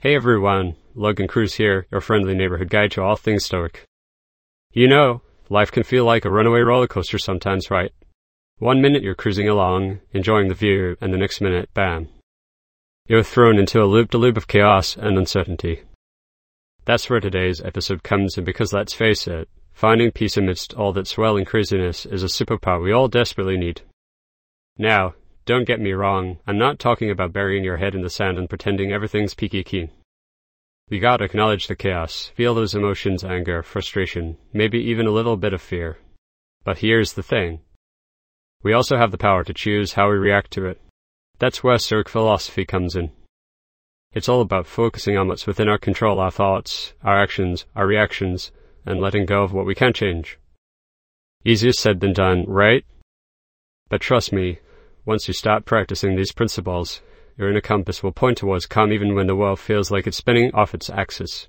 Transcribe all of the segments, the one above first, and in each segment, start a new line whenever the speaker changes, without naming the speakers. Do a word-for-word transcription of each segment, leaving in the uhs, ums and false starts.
Hey everyone, Logan Cruz here, your friendly neighborhood guide to all things Stoic. You know, life can feel like a runaway roller coaster sometimes, right? One minute you're cruising along, enjoying the view, and the next minute, bam. You're thrown into a loop-de-loop of chaos and uncertainty. That's where today's episode comes in, because let's face it, finding peace amidst all that swelling craziness is a superpower we all desperately need. Now, don't get me wrong, I'm not talking about burying your head in the sand and pretending everything's peaky keen. You gotta acknowledge the chaos, feel those emotions, anger, frustration, maybe even a little bit of fear. But here's the thing. We also have the power to choose how we react to it. That's where Stoic philosophy comes in. It's all about focusing on what's within our control, our thoughts, our actions, our reactions, and letting go of what we can't change. Easier said than done, right? But trust me, once you start practicing these principles, your inner compass will point towards calm even when the world feels like it's spinning off its axis.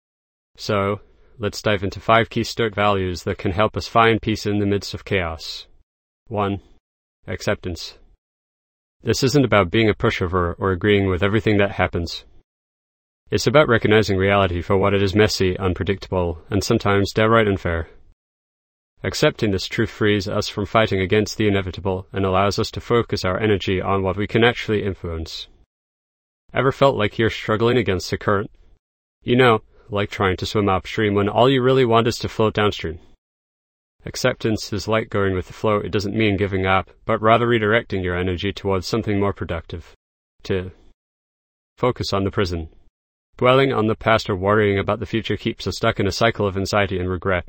So, let's dive into five key Stoic values that can help us find peace in the midst of chaos. one. Acceptance. This isn't about being a pushover or agreeing with everything that happens. It's about recognizing reality for what it is: messy, unpredictable, and sometimes downright unfair. Accepting this truth frees us from fighting against the inevitable and allows us to focus our energy on what we can actually influence. Ever felt like you're struggling against the current? You know, like trying to swim upstream when all you really want is to float downstream. Acceptance is like going with the flow. It doesn't mean giving up, but rather redirecting your energy towards something more productive. To focus on the present. Dwelling on the past or worrying about the future keeps us stuck in a cycle of anxiety and regret.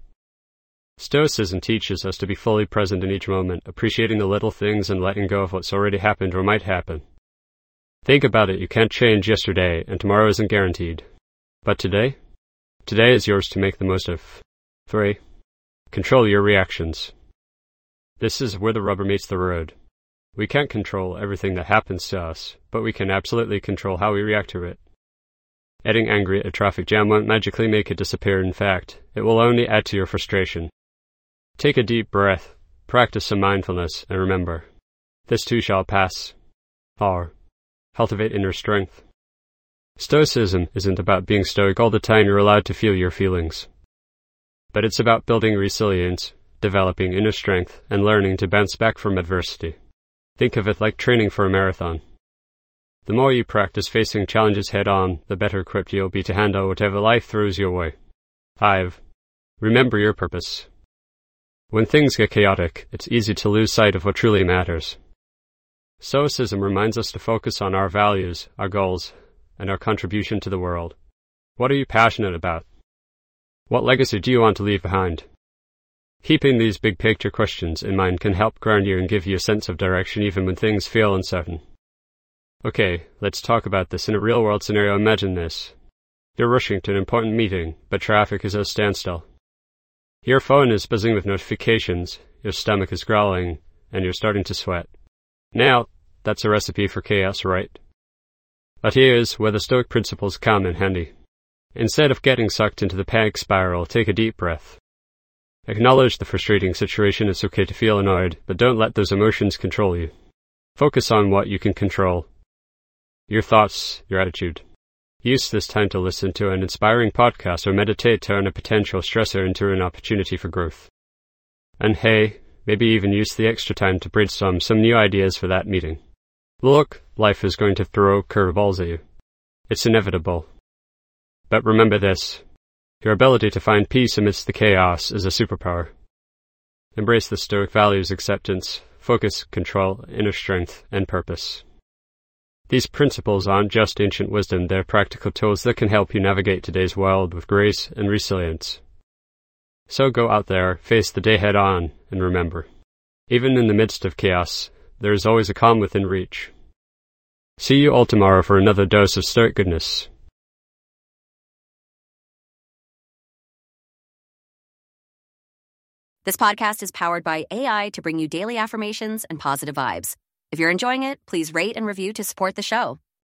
Stoicism teaches us to be fully present in each moment, appreciating the little things and letting go of what's already happened or might happen. Think about it, you can't change yesterday, and tomorrow isn't guaranteed. But today? Today is yours to make the most of. three. Control your reactions. This is where the rubber meets the road. We can't control everything that happens to us, but we can absolutely control how we react to it. Getting angry at a traffic jam won't magically make it disappear. In fact, it will only add to your frustration. Take a deep breath, practice some mindfulness, and remember, this too shall pass. four. Cultivate inner strength. Stoicism isn't about being stoic all the time. You're allowed to feel your feelings. But it's about building resilience, developing inner strength, and learning to bounce back from adversity. Think of it like training for a marathon. The more you practice facing challenges head-on, the better equipped you'll be to handle whatever life throws your way. five. Remember your purpose. When things get chaotic, it's easy to lose sight of what truly matters. Stoicism reminds us to focus on our values, our goals, and our contribution to the world. What are you passionate about? What legacy do you want to leave behind? Keeping these big picture questions in mind can help ground you and give you a sense of direction even when things feel uncertain. Okay, let's talk about this in a real-world scenario. Imagine this. You're rushing to an important meeting, but traffic is at a standstill. Your phone is buzzing with notifications, your stomach is growling, and you're starting to sweat. Now, that's a recipe for chaos, right? But here's where the Stoic principles come in handy. Instead of getting sucked into the panic spiral, take a deep breath. Acknowledge the frustrating situation. It's okay to feel annoyed, but don't let those emotions control you. Focus on what you can control. Your thoughts, your attitude. Use this time to listen to an inspiring podcast or meditate, turn a potential stressor into an opportunity for growth. And hey, maybe even use the extra time to brainstorm some new ideas for that meeting. Look, life is going to throw curveballs at you. It's inevitable. But remember this, your ability to find peace amidst the chaos is a superpower. Embrace the Stoic values: acceptance, focus, control, inner strength, and purpose. These principles aren't just ancient wisdom, they're practical tools that can help you navigate today's world with grace and resilience. So go out there, face the day head on, and remember, even in the midst of chaos, there is always a calm within reach. See you all tomorrow for another dose of Stoic goodness.
This podcast is powered by A I to bring you daily affirmations and positive vibes. If you're enjoying it, please rate and review to support the show.